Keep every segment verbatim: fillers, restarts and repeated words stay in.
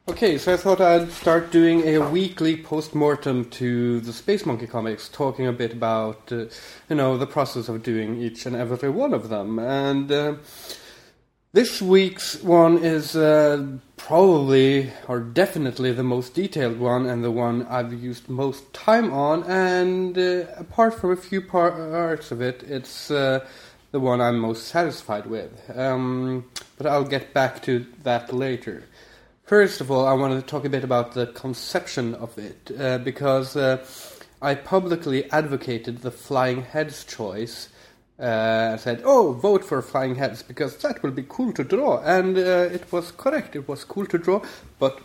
Okay, so I thought I'd start doing a weekly post-mortem to the Space Monkey comics, talking a bit about, uh, you know, the process of doing each and every one of them. And uh, this week's one is uh, probably, or definitely, the most detailed one, and the one I've used most time on. And uh, apart from a few parts of it, it's uh, the one I'm most satisfied with. Um, but I'll get back to that later. First of all, I wanted to talk a bit about the conception of it, uh, because uh, I publicly advocated the Flying Heads choice. I uh, said, oh, vote for Flying Heads, because that will be cool to draw. And uh, it was correct, it was cool to draw, but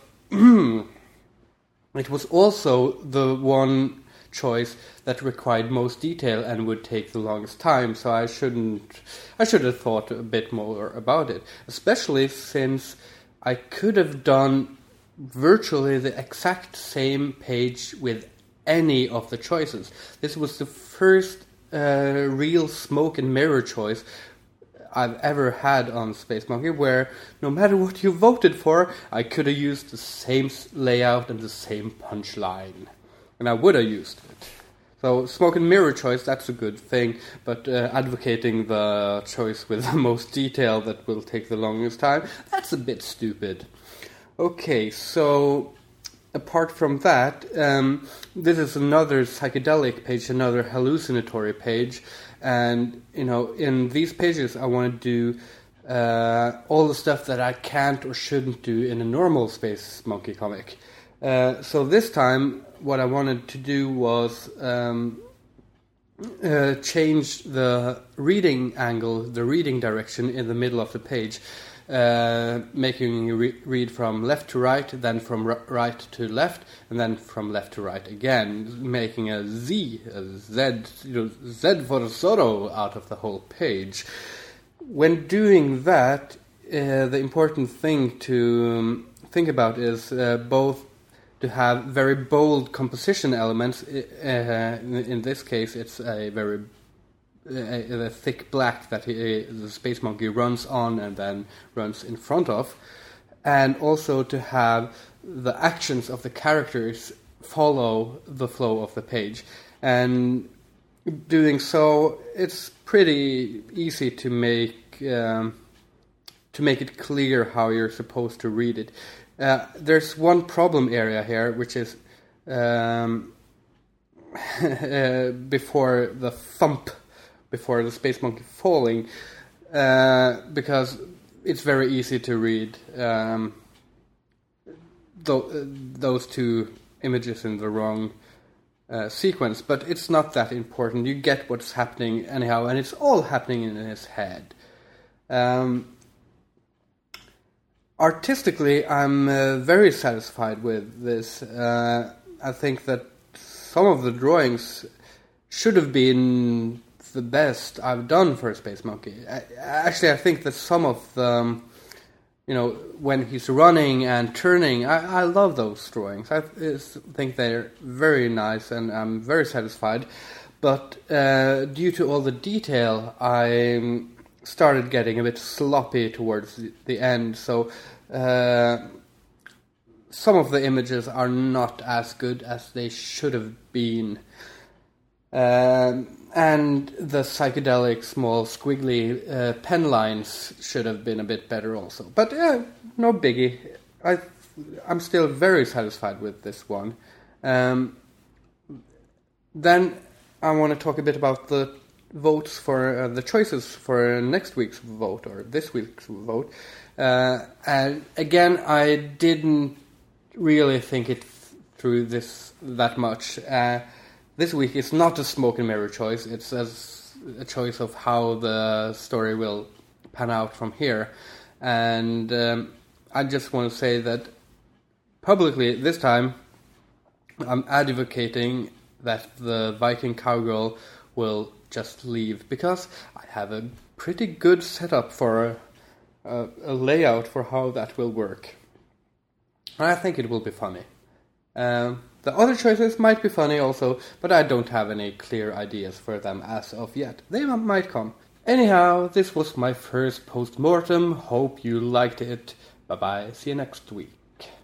it was also the one choice that required most detail and would take the longest time, so I shouldn't, I should have thought a bit more about it, especially since I could have done virtually the exact same page with any of the choices. This was the first uh, real smoke and mirror choice I've ever had on Space Monkey, where no matter what you voted for, I could have used the same layout and the same punchline. And I would have used it. So smoke and mirror choice, that's a good thing, but uh, advocating the choice with the most detail that will take the longest time, that's a bit stupid. Okay, so apart from that, um, this is another psychedelic page, another hallucinatory page, and, you know, in these pages I want to do uh, all the stuff that I can't or shouldn't do in a normal Space Monkey comic. Uh, so this time, what I wanted to do was um, uh, change the reading angle, the reading direction in the middle of the page, uh, making you re- read from left to right, then from r- right to left, and then from left to right again, making a Z, a Z, you know, Z for Zorro out of the whole page. When doing that, uh, the important thing to um, think about is uh, both to have very bold composition elements. Uh, in, in this case, it's a very a, a thick black that he, the Space Monkey runs on and then runs in front of, and also to have the actions of the characters follow the flow of the page. And doing so, it's pretty easy to make um, to make it clear how you're supposed to read it. Uh, there's one problem area here, which is um, uh, before the thump, before the Space Monkey falling, uh, because it's very easy to read um, th- those two images in the wrong uh, sequence, but it's not that important. You get what's happening anyhow, and it's all happening in his head. Um, Artistically, I'm uh, very satisfied with this. Uh, I think that some of the drawings should have been the best I've done for a Space Monkey. I, actually, I think that some of them, you know, when he's running and turning, I, I love those drawings. I think they're very nice and I'm very satisfied. But uh, due to all the detail, I started getting a bit sloppy towards the, the end, so uh, some of the images are not as good as they should have been. Uh, and the psychedelic small squiggly uh, pen lines should have been a bit better also. But uh, no biggie. I, I'm still very satisfied with this one. Um, then I want to talk a bit about the votes for uh, the choices for next week's vote or this week's vote. Uh, and again, I didn't really think it th- through this that much. Uh, this week it's not a smoke and mirror choice. It's as a choice of how the story will pan out from here. And um, I just want to say that publicly this time I'm advocating that the Viking cowgirl will just leave, because I have a pretty good setup for a, a, a layout for how that will work. And I think it will be funny. Um, the other choices might be funny also, but I don't have any clear ideas for them as of yet. They might come. Anyhow, this was my first post-mortem. Hope you liked it. Bye-bye. See you next week.